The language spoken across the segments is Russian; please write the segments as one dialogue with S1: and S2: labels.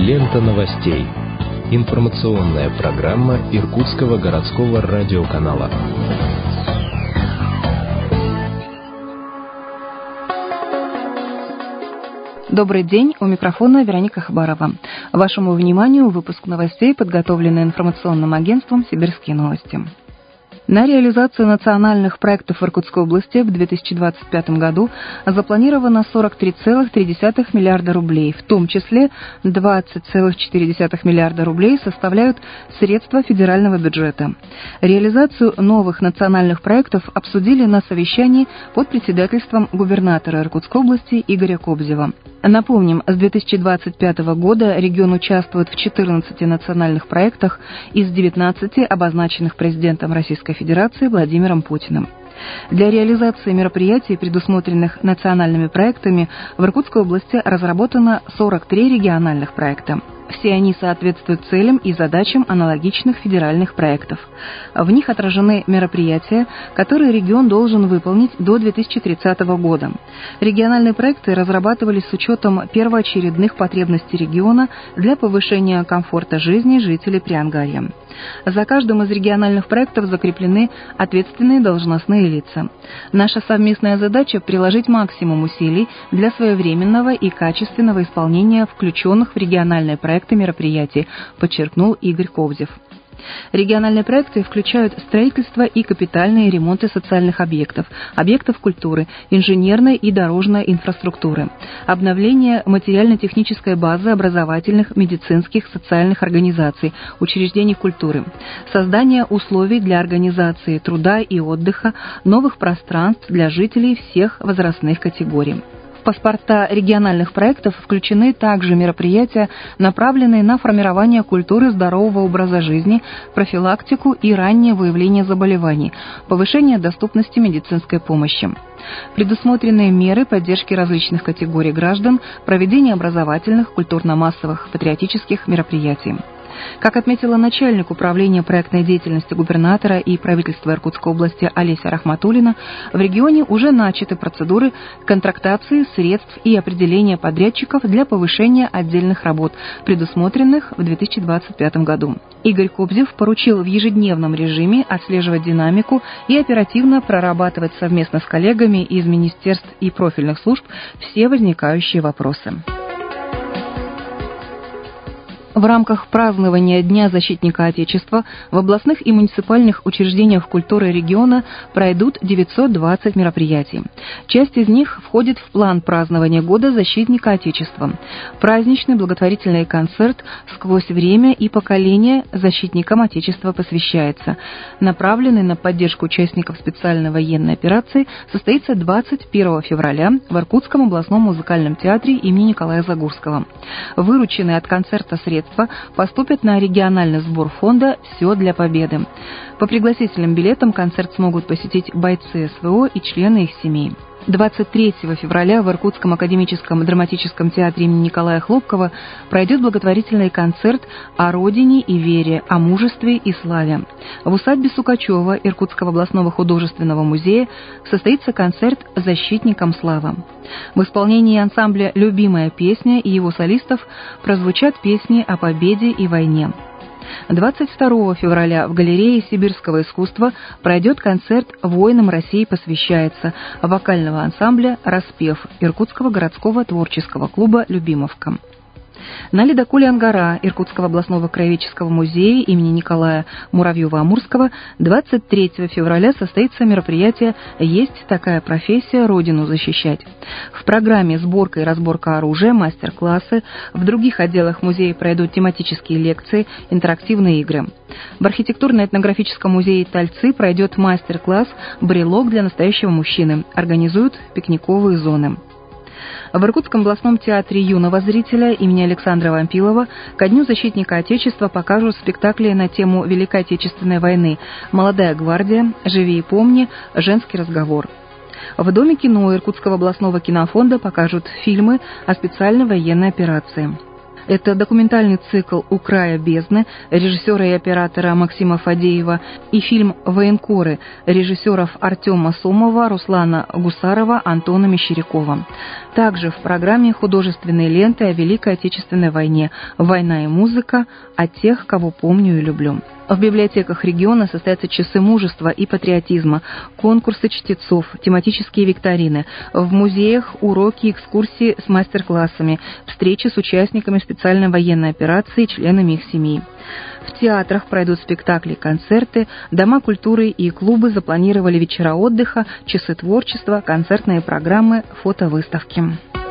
S1: Лента новостей. Информационная программа Иркутского городского радиоканала.
S2: Добрый день, у микрофона Вероника Хабарова. Вашему вниманию выпуск новостей, подготовленный информационным агентством «Сибирские новости». На реализацию национальных проектов в Иркутской области в 2025 году запланировано 43,3 миллиарда рублей, в том числе 20,4 миллиарда рублей составляют средства федерального бюджета. Реализацию новых национальных проектов обсудили на совещании под председательством губернатора Иркутской области Игоря Кобзева. Напомним, с 2025 года регион участвует в 14 национальных проектах из 19, обозначенных президентом Российской Федерации Владимиром Путиным. Для реализации мероприятий, предусмотренных национальными проектами, в Иркутской области разработано 43 региональных проекта. Все они соответствуют целям и задачам аналогичных федеральных проектов. В них отражены мероприятия, которые регион должен выполнить до 2030 года. Региональные проекты разрабатывались с учетом первоочередных потребностей региона для повышения комфорта жизни жителей Приангарья. За каждым из региональных проектов закреплены ответственные должностные лица. Наша совместная задача – приложить максимум усилий для своевременного и качественного исполнения включенных в региональные проекты мероприятий, подчеркнул Игорь Кобзев. Региональные проекты включают строительство и капитальные ремонты социальных объектов, объектов культуры, инженерной и дорожной инфраструктуры, обновление материально-технической базы образовательных, медицинских, социальных организаций, учреждений культуры, создание условий для организации труда и отдыха, новых пространств для жителей всех возрастных категорий. В паспорта региональных проектов включены также мероприятия, направленные на формирование культуры здорового образа жизни, профилактику и раннее выявление заболеваний, повышение доступности медицинской помощи. Предусмотрены меры поддержки различных категорий граждан, проведение образовательных, культурно-массовых, патриотических мероприятий. Как отметила начальник управления проектной деятельности губернатора и правительства Иркутской области Олеся Рахматуллина, в регионе уже начаты процедуры контрактации средств и определения подрядчиков для повышения отдельных работ, предусмотренных в 2025 году. Игорь Кобзев поручил в ежедневном режиме отслеживать динамику и оперативно прорабатывать совместно с коллегами из министерств и профильных служб все возникающие вопросы. В рамках празднования Дня защитника Отечества в областных и муниципальных учреждениях культуры региона пройдут 920 мероприятий. Часть из них входит в план празднования Года защитника Отечества. Праздничный благотворительный концерт «Сквозь время и поколения защитникам Отечества посвящается», направленный на поддержку участников специальной военной операции, состоится 21 февраля в Иркутском областном музыкальном театре имени Николая Загурского. Вырученные от концерта средства поступят на региональный сбор фонда «Все для победы». По пригласительным билетам концерт смогут посетить бойцы СВО и члены их семей. 23 февраля в Иркутском академическом драматическом театре имени Николая Хлопкова пройдет благотворительный концерт о родине и вере, о мужестве и славе. В усадьбе Сукачева Иркутского областного художественного музея состоится концерт «Защитникам слава». В исполнении ансамбля «Любимая песня» и его солистов прозвучат песни о победе и войне. 22 февраля в галерее сибирского искусства пройдет концерт «Воинам России посвящается» вокального ансамбля «Распев» Иркутского городского творческого клуба «Любимовка». На ледоколе «Ангара» Иркутского областного краеведческого музея имени Николая Муравьева-Амурского 23 февраля состоится мероприятие «Есть такая профессия – Родину защищать». В программе сборка и разборка оружия, мастер-классы, в других отделах музея пройдут тематические лекции, интерактивные игры. В архитектурно-этнографическом музее Тальцы пройдет мастер-класс «Брелок для настоящего мужчины». Организуют пикниковые зоны. В Иркутском областном театре юного зрителя имени Александра Вампилова ко Дню защитника Отечества покажут спектакли на тему Великой Отечественной войны «Молодая гвардия», «Живи и помни», «Женский разговор». В Доме кино Иркутского областного кинофонда покажут фильмы о специальной военной операции. Это документальный цикл «У края бездны» режиссера и оператора Максима Фадеева и фильм «Военкоры» режиссеров Артема Сомова, Руслана Гусарова, Антона Мещерякова. Также в программе художественные ленты о Великой Отечественной войне, «Война и музыка», о тех, кого помню и люблю. В библиотеках региона состоятся часы мужества и патриотизма, конкурсы чтецов, тематические викторины. В музеях уроки и экскурсии с мастер-классами, встречи с участниками специальной военной операции и членами их семей. В театрах пройдут спектакли, концерты, дома культуры и клубы запланировали вечера отдыха, часы творчества, концертные программы, фотовыставки.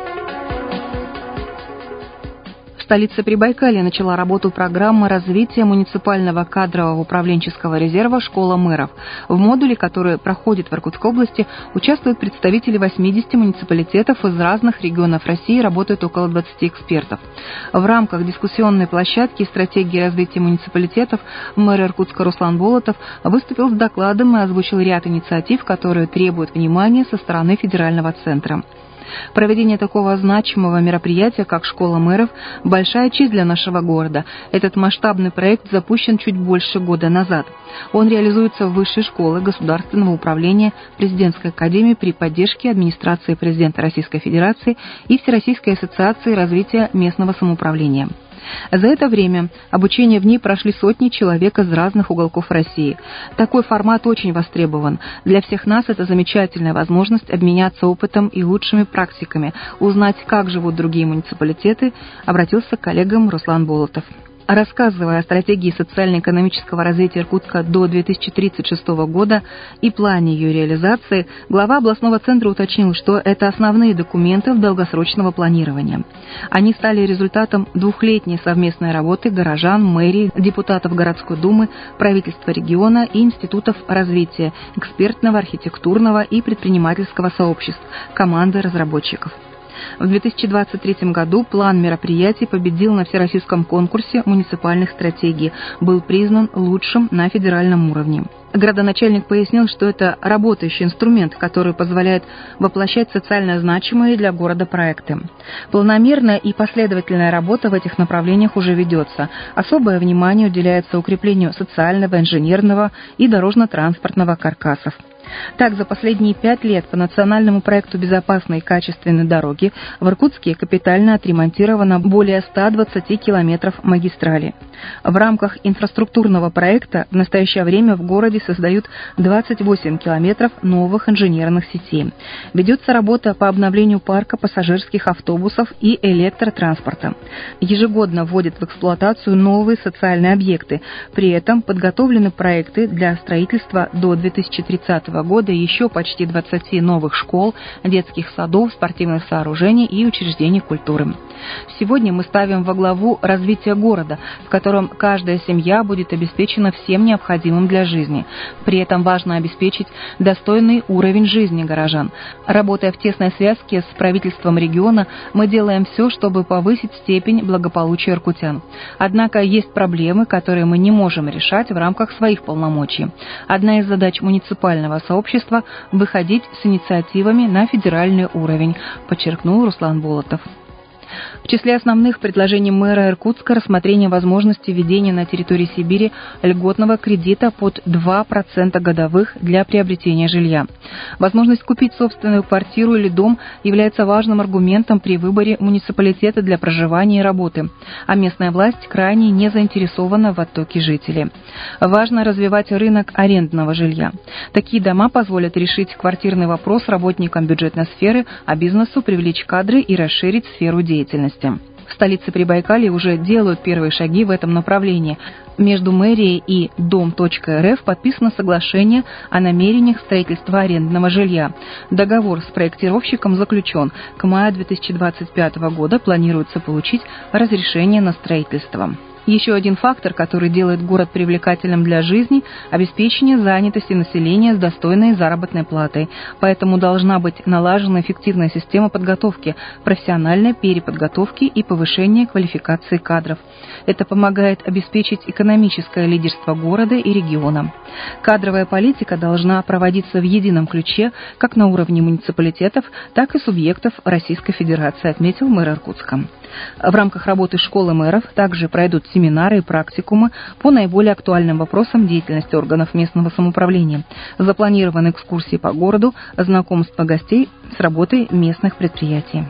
S2: В столице Прибайкалья начала работу программа развития муниципального кадрового управленческого резерва «Школа мэров». В модуле, который проходит в Иркутской области, участвуют представители 80 муниципалитетов из разных регионов России, работают около 20 экспертов. В рамках дискуссионной площадки «Стратегии развития муниципалитетов» мэр Иркутска Руслан Болотов выступил с докладом и озвучил ряд инициатив, которые требуют внимания со стороны федерального центра. Проведение такого значимого мероприятия, как «Школа мэров», – большая честь для нашего города. Этот масштабный проект запущен чуть больше года назад. Он реализуется в Высшей школе государственного управления Президентской академии при поддержке администрации президента Российской Федерации и Всероссийской ассоциации развития местного самоуправления. За это время обучение в ней прошли сотни человек из разных уголков России. Такой формат очень востребован. Для всех нас это замечательная возможность обменяться опытом и лучшими практиками, узнать, как живут другие муниципалитеты, обратился к коллегам Руслан Болотов. Рассказывая о стратегии социально-экономического развития Иркутска до 2036 года и плане ее реализации, глава областного центра уточнил, что это основные документы долгосрочного планирования. Они стали результатом двухлетней совместной работы горожан, мэрии, депутатов городской думы, правительства региона и институтов развития, экспертного, архитектурного и предпринимательского сообществ, команды разработчиков. В 2023 году план мероприятий победил на всероссийском конкурсе муниципальных стратегий, был признан лучшим на федеральном уровне. Градоначальник пояснил, что это работающий инструмент, который позволяет воплощать социально значимые для города проекты. Планомерная и последовательная работа в этих направлениях уже ведется. Особое внимание уделяется укреплению социального, инженерного и дорожно-транспортного каркасов. Так, за последние 5 лет по национальному проекту «Безопасные и качественные дороги» в Иркутске капитально отремонтировано более 120 километров магистрали. В рамках инфраструктурного проекта в настоящее время в городе создают 28 километров новых инженерных сетей. Ведется работа по обновлению парка пассажирских автобусов и электротранспорта. Ежегодно вводят в эксплуатацию новые социальные объекты. При этом подготовлены проекты для строительства до 2030 года еще почти 20 новых школ, детских садов, спортивных сооружений и учреждений культуры. Сегодня мы ставим во главу развитие города, в котором каждая семья будет обеспечена всем необходимым для жизни. При этом важно обеспечить достойный уровень жизни горожан. Работая в тесной связке с правительством региона, мы делаем все, чтобы повысить степень благополучия иркутян. Однако есть проблемы, которые мы не можем решать в рамках своих полномочий. Одна из задач муниципального сообщества – выходить с инициативами на федеральный уровень, подчеркнул Руслан Болотов. В числе основных предложений мэра Иркутска рассмотрение возможности введения на территории Сибири льготного кредита под 2% годовых для приобретения жилья. Возможность купить собственную квартиру или дом является важным аргументом при выборе муниципалитета для проживания и работы, а местная власть крайне не заинтересована в оттоке жителей. Важно развивать рынок арендного жилья. Такие дома позволят решить квартирный вопрос работникам бюджетной сферы, а бизнесу привлечь кадры и расширить сферу деятельности. В столице Прибайкалья уже делают первые шаги в этом направлении. Между мэрией и Дом.РФ подписано соглашение о намерениях строительства арендного жилья. Договор с проектировщиком заключен. К маю 2025 года планируется получить разрешение на строительство. Еще один фактор, который делает город привлекательным для жизни – обеспечение занятости населения с достойной заработной платой. Поэтому должна быть налажена эффективная система подготовки, профессиональной переподготовки и повышения квалификации кадров. Это помогает обеспечить экономическое лидерство города и региона. Кадровая политика должна проводиться в едином ключе как на уровне муниципалитетов, так и субъектов Российской Федерации, отметил мэр Иркутска. В рамках работы школы мэров также пройдут семинары и практикумы по наиболее актуальным вопросам деятельности органов местного самоуправления. Запланированы экскурсии по городу, знакомство гостей с работой местных предприятий.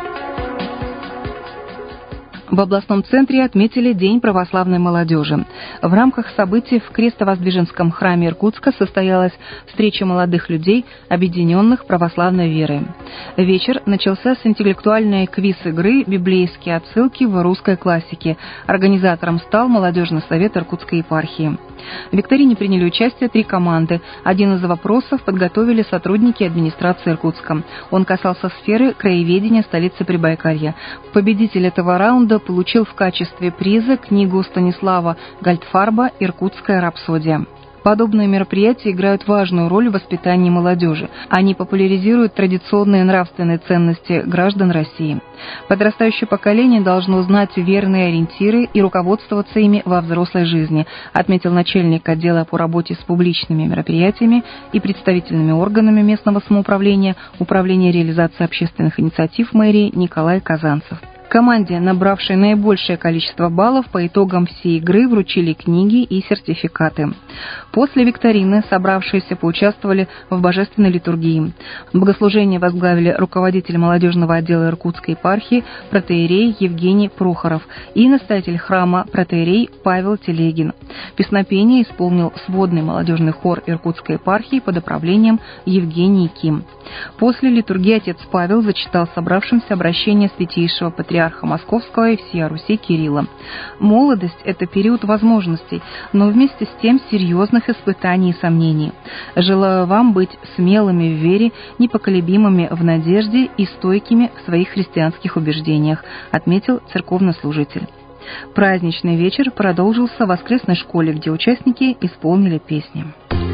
S2: В областном центре отметили День православной молодежи. В рамках событий в Крестовоздвиженском храме Иркутска состоялась встреча молодых людей, объединенных православной верой. Вечер начался с интеллектуальной квиз-игры «Библейские отсылки в русской классике». Организатором стал молодежный совет Иркутской епархии. В викторине приняли участие 3 команды. Один из вопросов подготовили сотрудники администрации Иркутска. Он касался сферы краеведения столицы Прибайкалья. Победитель этого раунда получил в качестве приза книгу Станислава Гальдфарба «Иркутская рапсодия». Подобные мероприятия играют важную роль в воспитании молодежи. Они популяризируют традиционные нравственные ценности граждан России. Подрастающее поколение должно знать верные ориентиры и руководствоваться ими во взрослой жизни, отметил начальник отдела по работе с публичными мероприятиями и представительными органами местного самоуправления Управления реализации общественных инициатив мэрии Николай Казанцев. Команде, набравшей наибольшее количество баллов, по итогам всей игры вручили книги и сертификаты. После викторины собравшиеся поучаствовали в божественной литургии. Богослужение возглавили руководитель молодежного отдела Иркутской епархии протоиерей Евгений Прохоров и настоятель храма протоиерей Павел Телегин. Песнопение исполнил сводный молодежный хор Иркутской епархии под управлением Евгении Ким. После литургии отец Павел зачитал собравшимся обращение святейшего патриарха Московского и всея Руси Кирилла. Молодость – это период возможностей, но вместе с тем серьезных испытаний и сомнений. Желаю вам быть смелыми в вере, непоколебимыми в надежде и стойкими в своих христианских убеждениях, отметил церковнослужитель. Праздничный вечер продолжился в воскресной школе, где участники исполнили песни.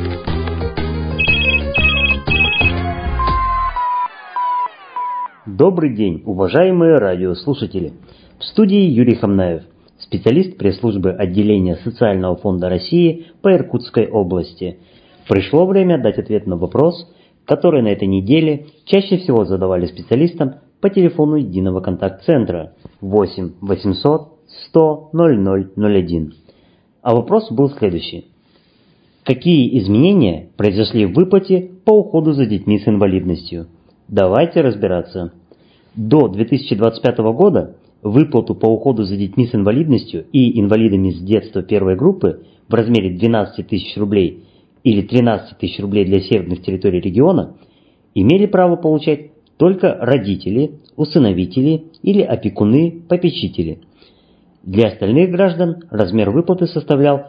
S3: Добрый день, уважаемые радиослушатели! В студии Юрий Хамнаев, специалист пресс-службы отделения Социального фонда России по Иркутской области. Пришло время дать ответ на вопрос, который на этой неделе чаще всего задавали специалистам по телефону единого контакт-центра 8 800 100 0001. А вопрос был следующий. Какие изменения произошли в выплате по уходу за детьми с инвалидностью? Давайте разбираться. До 2025 года выплату по уходу за детьми с инвалидностью и инвалидами с детства первой группы в размере 12 тысяч рублей или 13 тысяч рублей для северных территорий региона имели право получать только родители, усыновители или опекуны-попечители. Для остальных граждан размер выплаты составлял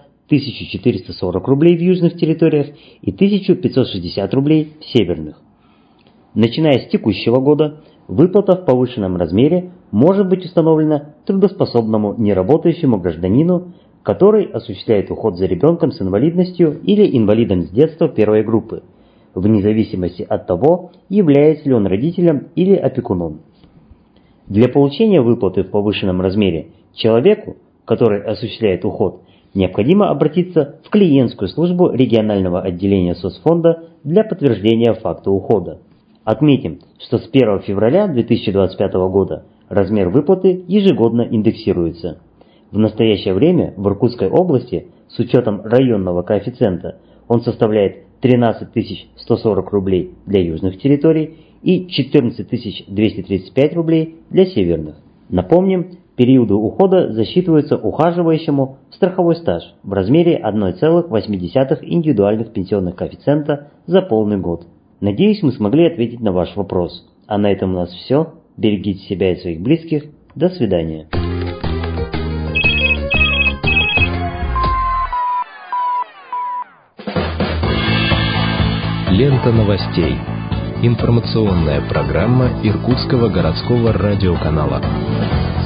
S3: 1440 рублей в южных территориях и 1560 рублей в северных. Начиная с текущего года, выплата в повышенном размере может быть установлена трудоспособному неработающему гражданину, который осуществляет уход за ребенком с инвалидностью или инвалидом с детства первой группы, вне зависимости от того, является ли он родителем или опекуном. Для получения выплаты в повышенном размере человеку, который осуществляет уход, необходимо обратиться в клиентскую службу регионального отделения соцфонда для подтверждения факта ухода. Отметим, что с 1 февраля 2025 года размер выплаты ежегодно индексируется. В настоящее время в Иркутской области с учетом районного коэффициента он составляет 13 140 рублей для южных территорий и 14 235 рублей для северных. Напомним, периоды ухода засчитываются ухаживающему в страховой стаж в размере 1,8 индивидуальных пенсионных коэффициента за полный год. Надеюсь, мы смогли ответить на ваш вопрос. А на этом у нас все. Берегите себя и своих близких. До свидания.
S1: Лента новостей. Информационная программа Иркутского городского радиоканала.